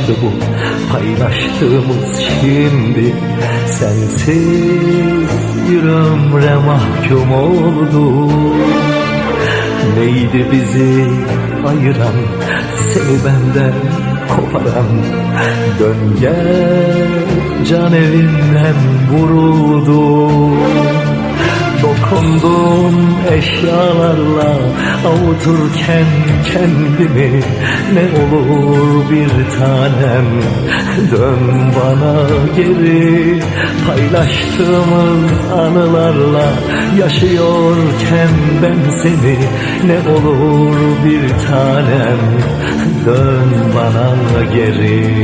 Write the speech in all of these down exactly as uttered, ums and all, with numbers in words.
aşktı bu paylaştığımız şimdi. Sensiz bir ömre mahkum oldu. Neydi bizi ayıran, seni benden koparan? Dön gel, can evinden vuruldu. Dokundum eşyalarla avuturken kendimi. Ne olur bir tanem, dön bana geri. Paylaştığımız anılarla yaşıyorken ben seni. Ne olur bir tanem, dön bana geri.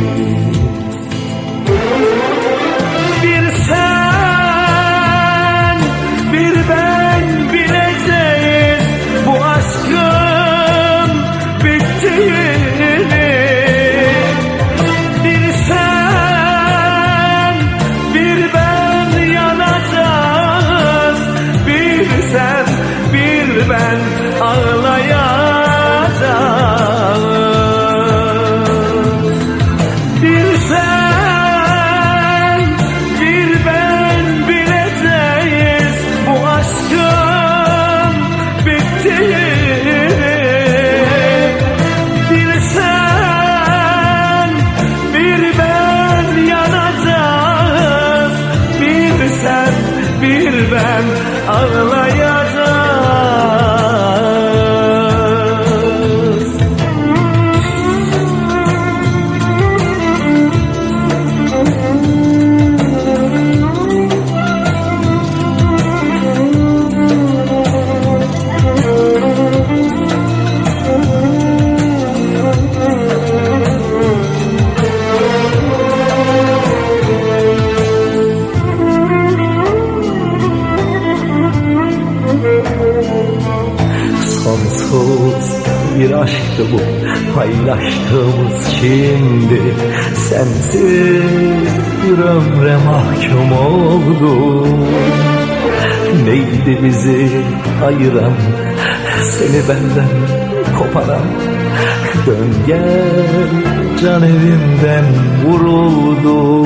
Sonsuz bir aşktı bu paylaştığımız şimdi. Sensiz bir ömre mahkum oldum. Neydi bizi ayıran, seni benden koparan? Dön gel, can evimden vuruldu.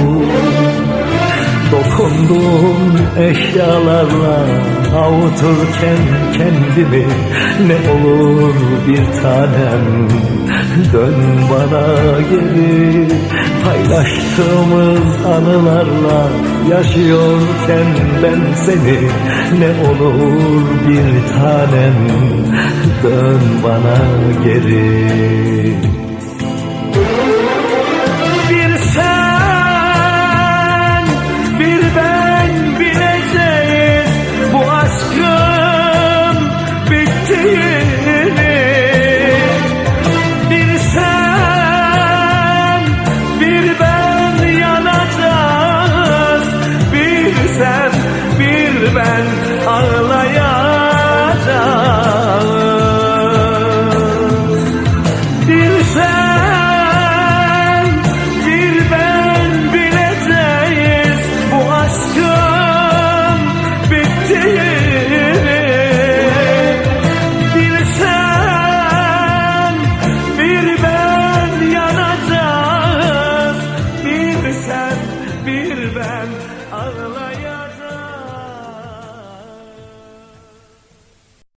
Dokundum eşyalarla avuturken kendimi. Ne olur bir tanem, dön bana geri. Paylaştığımız anılarla yaşıyorken ben seni. Ne olur bir tanem, dön bana geri. Ben ağlayacağım. Bir sen